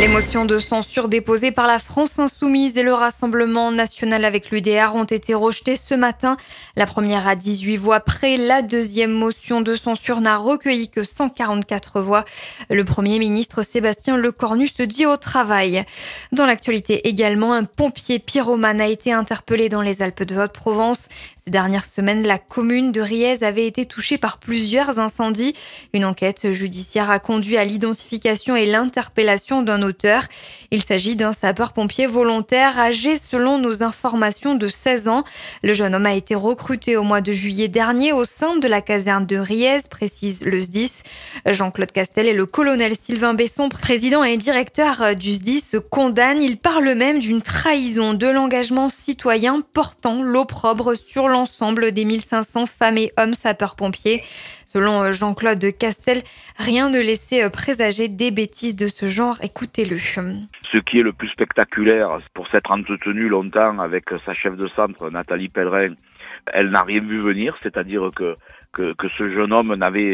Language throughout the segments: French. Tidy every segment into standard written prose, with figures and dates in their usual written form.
Les motions de censure déposées par la France Insoumise et le Rassemblement national avec l'UDR ont été rejetées ce matin. La première à 18 voix près, la deuxième motion de censure n'a recueilli que 144 voix. Le Premier ministre Sébastien Lecornu se dit au travail. Dans l'actualité également, un pompier pyromane a été interpellé dans les Alpes de Haute-Provence. Ces dernières semaines, la commune de Riez avait été touchée par plusieurs incendies. Une enquête judiciaire a conduit à l'identification et l'interpellation d'un auteur. Il s'agit d'un sapeur-pompier volontaire âgé, selon nos informations, de 16 ans. Le jeune homme a été recruté au mois de juillet dernier au sein de la caserne de Riez, précise le SDIS. Jean-Claude Castel et le colonel Sylvain Besson, président et directeur du SDIS, condamnent. Il parle même d'une trahison de l'engagement citoyen portant l'opprobre sur l'ensemble des 1500 femmes et hommes sapeurs-pompiers. Selon Jean-Claude Castel, rien ne laissait présager des bêtises de ce genre. Écoutez-le. Ce qui est le plus spectaculaire, pour s'être entretenu longtemps avec sa chef de centre, Nathalie Pellerin, elle n'a rien vu venir, c'est-à-dire que ce jeune homme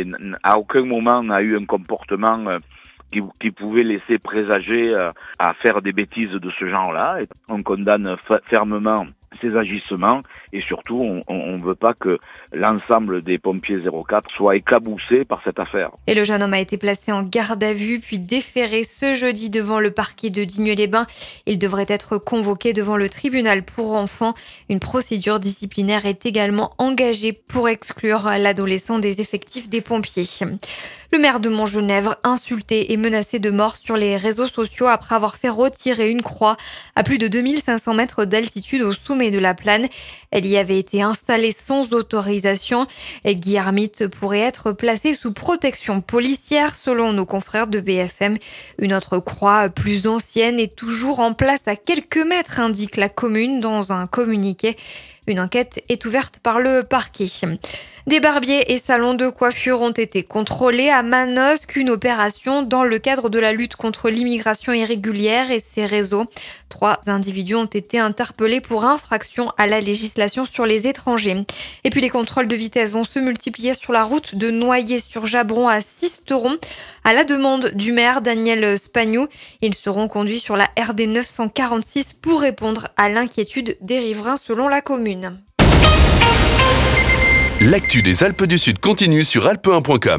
à aucun moment n'a eu un comportement qui pouvait laisser présager à faire des bêtises de ce genre-là. Et on condamne fermement ces agissements et surtout on ne veut pas que l'ensemble des pompiers 04 soient éclaboussés par cette affaire. Et le jeune homme a été placé en garde à vue puis déféré ce jeudi devant le parquet de Digne-les-Bains. Il devrait être convoqué devant le tribunal pour enfants. Une procédure disciplinaire est également engagée pour exclure l'adolescent des effectifs des pompiers. Le maire de Montgenèvre, insulté et menacé de mort sur les réseaux sociaux après avoir fait retirer une croix à plus de 2500 mètres d'altitude au sommet de la Plane. Elle y avait été installée sans autorisation. Guy Hermite pourrait être placé sous protection policière selon nos confrères de BFM. Une autre croix plus ancienne est toujours en place à quelques mètres, indique la commune dans un communiqué. Une enquête est ouverte par le parquet. Des barbiers et salons de coiffure ont été contrôlés à Manosque, une opération dans le cadre de la lutte contre l'immigration irrégulière et ses réseaux. 3 individus ont été interpellés pour infraction à la législation sur les étrangers. Et puis les contrôles de vitesse vont se multiplier sur la route de Noyers-sur-Jabron à Sisteron. À la demande du maire Daniel Spagnou, ils seront conduits sur la RD 946 pour répondre à l'inquiétude des riverains selon la commune. L'actu des Alpes du Sud continue sur alpe1.com.